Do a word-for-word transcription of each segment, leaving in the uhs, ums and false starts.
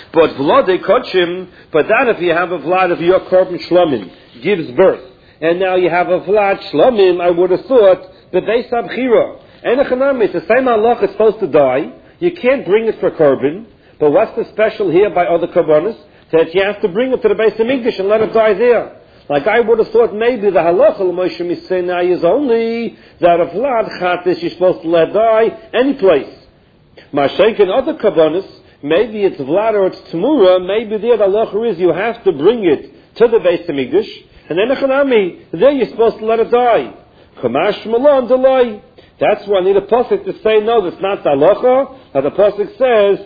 But Vlade Kochim, but that if you have a Vlad of your Korban Shlomim, gives birth, and now you have a Vlad Shlomim, I would have thought, the Beis Abchira. And it's the same Allah is supposed to die. You can't bring it for Korban. But what's the special here by other Korbanos? That you have to bring it to the Beis Hamikdash and let it die there. Like I would have thought maybe the halacha l'Moshe Missinai is only that a Vlad Chatis you're supposed to let die any place. Mashayk and other Korbanos, maybe it's Vlad or it's Tamura, maybe there the halacha is you have to bring it to the Beis Hamikdash, and then Echanami, there you're supposed to let it die. Kamash Malon delay. That's why I need a pasuk to say no, that's not the halacha. That the pasuk says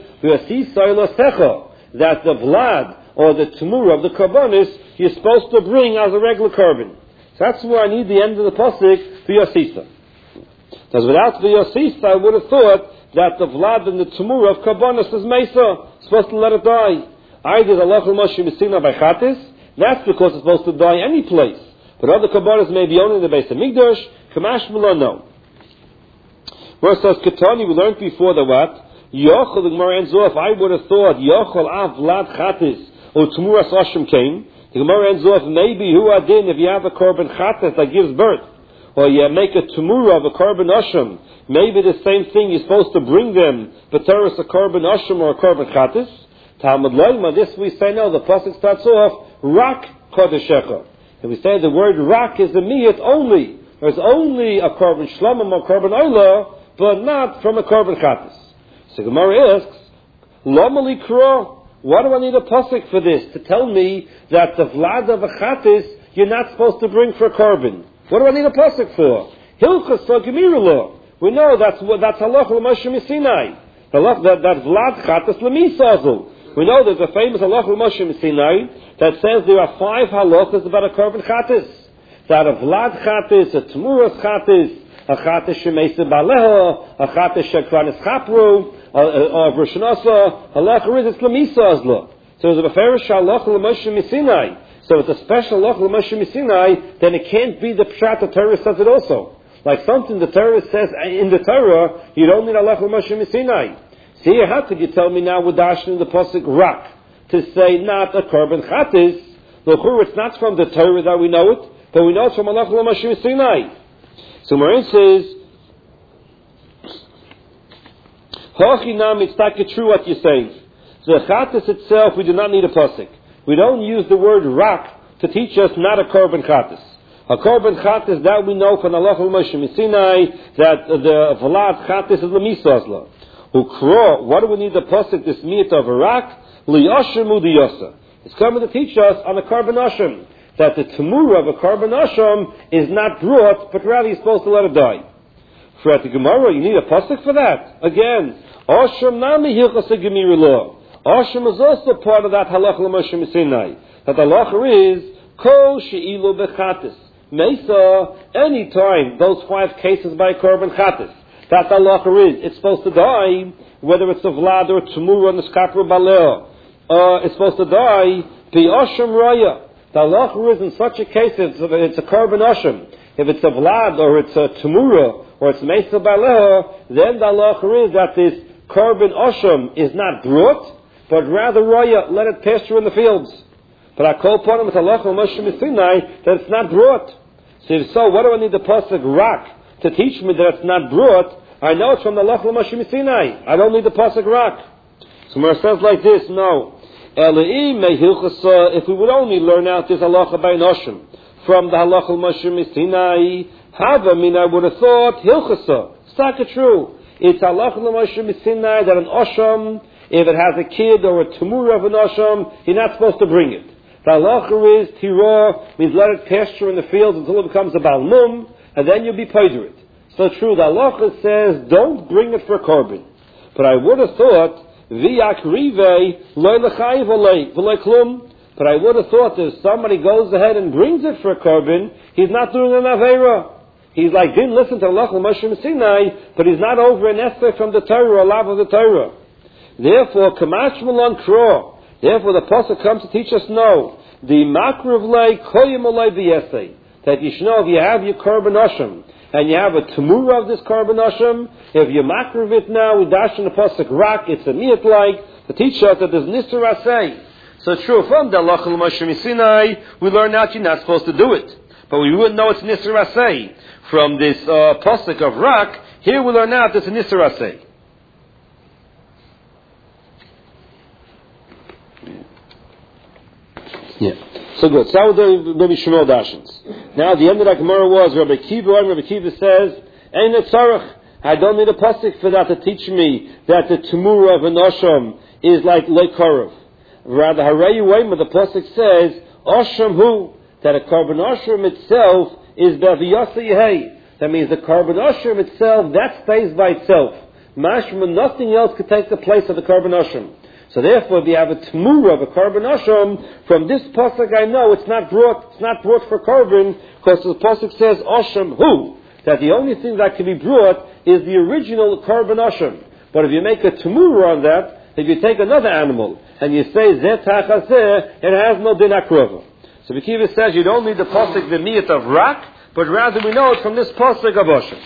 that the Vlad or the Tamura of the Korbanos you're supposed to bring as a regular Korban. So that's why I need the end of the pasuk for Yosisa. Because without the Yosisa, I would have thought that the Vlad and the Tamura of Korbanos is Mesa, supposed to let it die. Either the Lachal Moshe Messina by Chatis, that's because it's supposed to die any place. But other Korbanos may be only in the Beis Hamikdash, Kamash Mula, no. Where it says Ketani, we learned before that what? Yochel, the Gemara ends off, I would have thought, Yochel Av Vlad Chatis, or Tamuras Hashem came. The Gemara ends off, maybe who adin, if you have a Korban Chatis that gives birth, or you make a Tamura of a Korban Hashem, maybe the same thing, you're supposed to bring them, but there is a Korban Hashem or a Korban Chatis. Talmud Loima, this we say no, the pasuk starts off, Rak Kodeshecha. And we say the word Rak is a miyat only. There's only a Korban Shlomim or Korban Oila, but not from a Korban Chatis. So Gemara asks, Lomali Kro, what do I need a pasuk for this? To tell me that the Vlad of a Chatis you're not supposed to bring for a Korban. What do I need a pasuk for? Hilchas so Gemirullah. We know that's that's halacha l'Moshe Missinai. That that Vlad Chatis l'Misazul. We know there's a famous halacha l'Moshe Missinai that says there are five halachas about a Korban Chatis. That a Vlad Chatis, a Tamuras Chatis, a Chatis Shemesa Baleha, a Chatis Shekvanis Chapru, or Rishonasa, halacha is it's l'Misazul. So there's a Beferish halacha l'Moshe Missinai. So it's a special halacha l'Moshe Missinai, then it can't be the pshat the Torah says it also. Like something the Torah says in the Torah, you don't need halacha l'Moshe Missinai. See, how could you tell me now with Dashin in the pasuk Rak to say not a Korban Chatis? Look, it's not from the Torah that we know it, but we know it's from halacha l'Moshe Missinai. So Marin says, Hochinam, it's not true what you're saying. The Chatis itself, we do not need a pasuk. We don't use the word Rak to teach us not a Korban Chatis. A Korban Chatis, that we know from halacha l'Moshe Missinai, that the Vlad Chatis is l'Misazla. Ukro, what do we need the pasuk, this miyat of Rak? Liyashem u'diyosa. It's coming to teach us on a Korban Hashem, that the Tamura of a Korban Hashem is not brought, but rather you're supposed to let it die. For at the Gemara, you need a pasuk for that. Again, Hashem nami hilchas gemir law. Hashem is also part of that halacha l'Moshe Missinai. That the halacha is kol she'ilu bechatis. Mesa, any time those five cases by Korban Chatis, that the halacha is it's supposed to die, whether it's a Vlad or a Tamura and the Skapra Baleo, uh, it's supposed to die bi Hashem raya. The halacha is in such a case, if it's a Korban Hashem, if it's a Vlad or it's a Tamura or it's Mesa Baleo, then the halacha is that this Korban Hashem is not brought, but rather raya, let it pasture in the fields. But I call upon him with halacha l'Moshe Missinai that it's not brought. So if so, what do I need the pasuk Rak to teach me that it's not brought? I know it's from the halacha l'Moshe Missinai. I don't need the pasuk Rak. So Mar says like this, no. If we would only learn out this halacha by Hashem from the halacha l'Moshe Missinai, Hava min I would have thought Hilchasa. It's not true. It's halacha l'Moshe Missinai that an Hashem, if it has a kid or a Tamura of an Hashem, you're not supposed to bring it. The halacha is Tirah, means let it pasture in the fields until it becomes a Balmum, and then you'll be paid it. So true, the halacha says, don't bring it for Korban. But I would have thought, V'yak rive, loy l'chayiv olei, v'loy klum. But I would have thought that if somebody goes ahead and brings it for Korban, he's not doing an Aveira. He's like, didn't listen to halacha l'Moshe Missinai, but he's not over an Esther from the Torah, or lav of the Torah. Therefore, Kamash Malon Kro. Therefore, the pasuk comes to teach us no. The Makriv lei koyim olei v'yesei. That you should know if you have your Korban Hashem and you have a Tamura of this Korban Hashem, if you Makriv it now, we dash in the pasuk Rak, it's a miyat like to teach us that there's Nisr Asay. So true, from the Halacha L'Moshe Sinai, we learn out you're not supposed to do it. But we wouldn't know it's Nisr Asay. From this uh, Pasuk of Rak, here we learn out it's a Nisr Asay. Yeah. So good. So that was the Rabbi Shmuel Dashins. Now the end of that Gemara was Rabbi Kiva, and Rabbi Kiva says, Ein Tzarech. I don't need a pasuk for that to teach me that the Tumura of an Osham is like Leikarav. Rather, Harayu Wayma, the pasuk says, Osham hu, that a carbon Osham itself is Baviyasa Yehei. That means the carbon Osham itself, that stays by itself. Mashma, nothing else could take the place of the carbon Osham. So therefore, if you have a Tumura of a carbon Osham, from this pasuk I know it's not brought, it's not brought for carbon, because the pasuk says Osham hu. That the only thing that can be brought is the original carbon Osham. But if you make a Tumura on that, if you take another animal, and you say Zeh Tachaseh, it has no din akrova. So Bekiva says you don't need the pasuk the miyat of Rak, but rather we know it from this pasuk of Osham.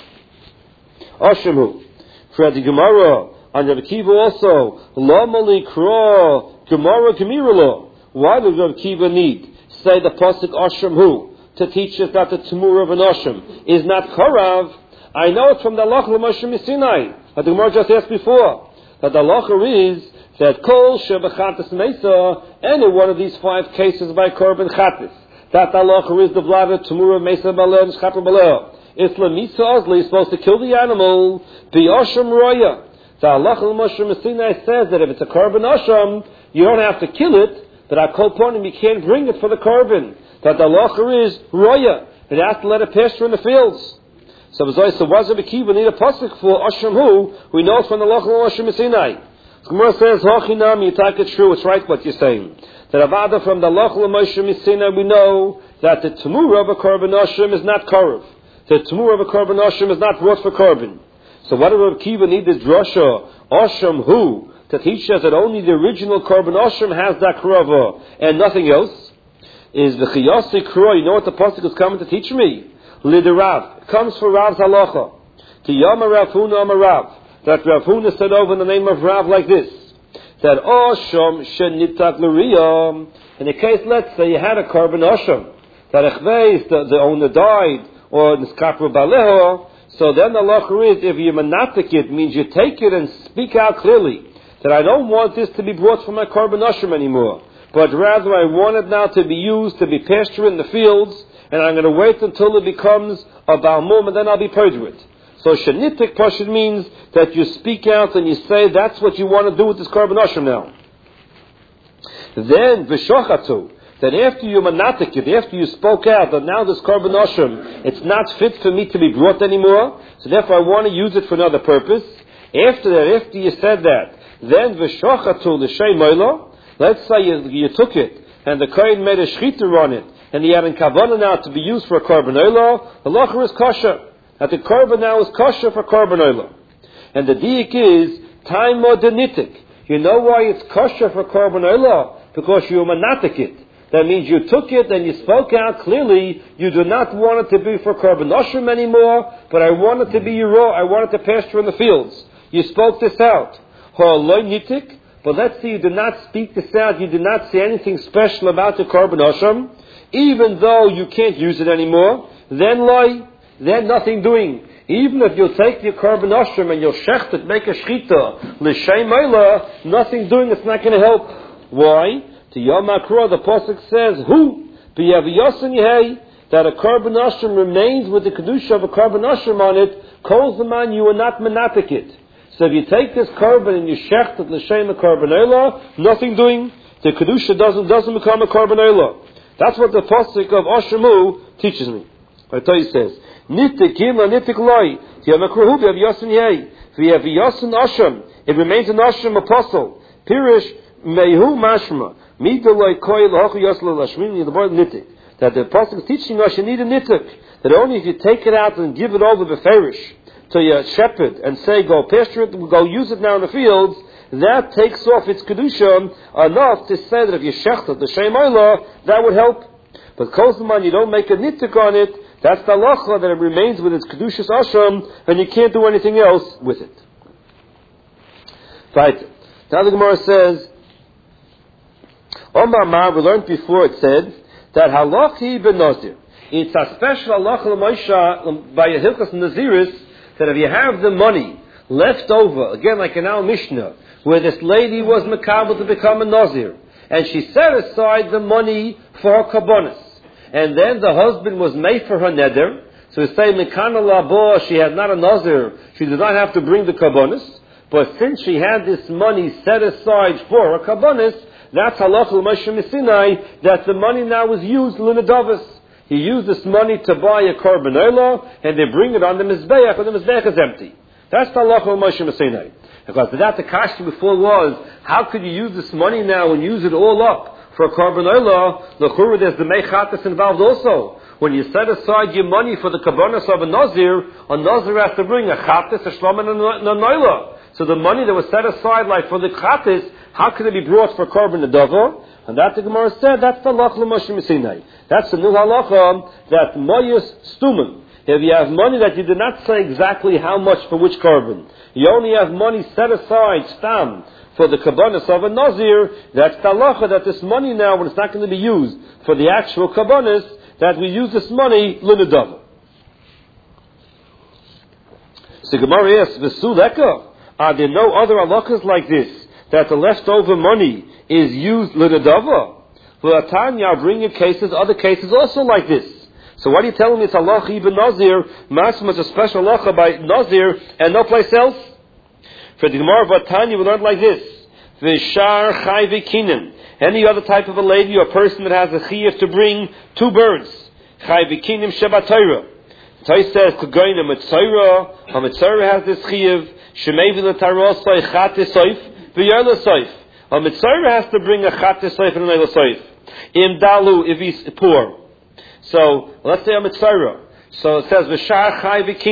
Osham hu. For the Gemara, on Rabbi Kiva also, Lama Likra Gemara Gemirah. Why does Rabbi Kiva need say the pasuk Osham hu to teach us that the Tumura of an Osham is not Korav? I know it from the Halacha L'Moshe Sinai, that the Gemara just asked before, that the Halacha is that Kol Shebechatas Mesa, any one of these five cases by Korban Chatas, that the Halacha is the blood of Tumura Mesa Baleh and Shchapa Baleh. It's Lamisa Ozli, supposed to kill the animal, the Osham Roya. The Halacha L'Moshe Sinai says that if it's a Korban Osham, you don't have to kill it, but at Kol Ponim you can't bring it for the Korban. That the halacha is roya. It has to let it pasture in the fields. So so was Rabbi Kiva need a pasuk for Osham hu? We know from the halacha of Osham Sinai. The Gemara says Hachinam, you take it true. It's right what you're saying. That avada from the halacha of Osham Sinai we know that the Tumura of a korban Osham is not korav. The Tumura of a korban Osham is not brought for korban. So what do Rabbi Kiva need this drasha Osham hu to teach us that only the original korban Osham has that korava and nothing else? Is the Chiyasi Kro, you know what the pasuk is coming to teach me? Lidirav. It comes for Rav's halacha. To Yama Rav Huna Amar Rav. That Rav Huna said over in the name of Rav like this. That Osham Shenitak L'Riyam. In the case, let's say you had a korban Osham. That Echveis, the, the owner died, or Niskapru Baleho. So then the halacha is, if you manatik it, means you take it and speak out clearly. That I don't want this to be brought from my korban Osham anymore. But rather I want it now to be used to be pasture in the fields, and I'm going to wait until it becomes a balmum, and then I'll be purged with. So shenitik pashut means that you speak out and you say that's what you want to do with this korban Osham now. Then v'shochatu, that after you manatik it, after you spoke out that now this korban Osham, it's not fit for me to be brought anymore, so therefore I want to use it for another purpose. After that, after you said that, then v'shochatu l'shem moilo. Let's say you, you took it, and the Kohen made a shchita on it, and he had in kavanah now to be used for a korban olah, the halacha is kosher. That the korban now is kosher for korban olah. And the diik is, time modenitik. You know why it's kosher for korban olah? Because you manatik it. That means you took it and you spoke out clearly, you do not want it to be for korban osham anymore, but I want it to be raw, I want it to pasture in the fields. You spoke this out. Ha'aloi nitik. But let's say you do not speak this out, you do not say anything special about the korban Osham, even though you can't use it anymore, then loy, then nothing doing. Even if you'll take your korban Osham and you'll shecht it, make a shchita, l'shem oila, nothing doing, it's not going to help. Why? To Yom HaKra, the pasuk says, who? B'yaviyosin yehei, that a korban Osham remains with the kedusha of a korban Osham on it, calls the man you are not menatik it. So if you take this korban and you shecht it l'shem a korban olah, nothing doing, the kedusha doesn't doesn't become a korban olah. That's what the pasuk of Osham hu teaches me. I tell you says, nitik gimla nitik loy, tiyamakruhu b'yaviyosin yei, v'yaviyosin Osham, it remains an Osham apostle. Pirish mehu mashma, midoloi koi l'hochu yosla l'ashmini the word nitik. That the pasuk is teaching us you need a nitik. That only if you take it out and give it over beferish to your shepherd and say, go pasture it, go use it now in the fields, that takes off its kedusha enough to say that if you shecht it, the shem oila, that would help. But koseman, you don't make a nitik on it, that's the halacha that it remains with its kedushas asham, and you can't do anything else with it. Right. Now the Gemara says, Omar Mar, we learned before, it said that halachi ben nazir. It's a special halacha l'maisha by a hilchas naziris that if you have the money left over, again like in our Mishnah, where this lady was makabel to become a nazir, and she set aside the money for her kabbonis, and then the husband was made for her neder, so we say mekana labo, she had not a nazir, she did not have to bring the kabbonis, but since she had this money set aside for her kabbonis, that's halacha l'Moshe Missinai, that the money now was used l'nedavos. He used this money to buy a korban olah, and they bring it on the mizbeach, and the mizbeach is empty. That's the halacha l'Moshe Missinai. Because that the question before was, how could you use this money now and use it all up for a korban olah? L'chura, there's the mechatis involved also. When you set aside your money for the kabbonis of a nazir, a nazir has to bring a chatis, a shlom, and a noila. So the money that was set aside, like for the chatis, how could it be brought for korban nedava? And that the Gemara said, that's the halacha l'Moshe Missinai. That's the new halacha that moyus stumen. If you have money that you did not say exactly how much for which korban, you only have money set aside, stam, for the kabbonis of a nazir, that's the halacha that this money now, when it's not going to be used for the actual kabbonis, that we use this money l'nedava. So Gemara asks, v'su leka, are there no other halachas like this, that the leftover money is used l'nedava? For Tanya, I'll bring you cases, other cases also like this. So what are you telling me it's halacha ibn nazir, masma is a special halacha by nazir, and no place else? For the Gemara of Tanya, we learned like this. V'shar chai v'kinen. Any other type of a lady or person that has a chiyuv to bring two birds. Chai v'kinem shebatayra. Tai says, Kugoyna mitzayra, a mitzayra has this chiyuv, shemevi l'tarosai chatis soif, v'yarla soif. A mitzayra has to bring a chatis soif and an ayla soif. Im dalu, if he's poor. So, let's say a mitzayra. So it says, V'shar chai v'kinem.